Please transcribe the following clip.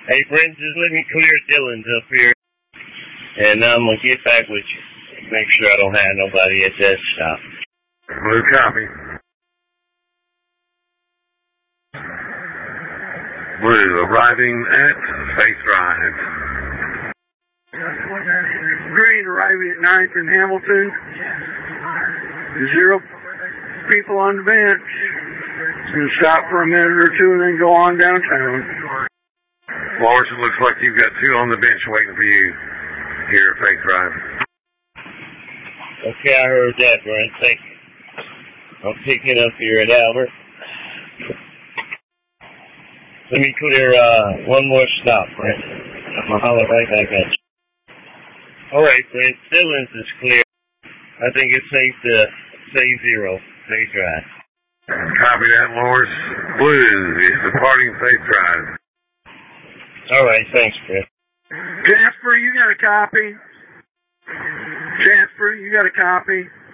Hey, Brent, just let me clear Dylan's up here, and I'm going to get back with you. Make sure I don't have nobody at that stop. Blue copy. Blue arriving at Faith Drive. Green arriving at 9th and Hamilton. 0 people on the bench. It's going to stop for a minute or two and then go on downtown. Lawrence, it looks like you've got 2 on the bench waiting for you here at Faith Drive. Okay, I heard that, Brent. Thank you. I'm picking up here at Albert. Let me clear one more stop, Brent. I'm going to holler right back at you. All right, Brent. Dylan's is clear. I think it's safe to say 0. Faith Drive. Copy that, Lawrence. Blue is departing Faith Drive. All right, thanks, Brent. Jasper, you got a copy? Jasper, you got a copy?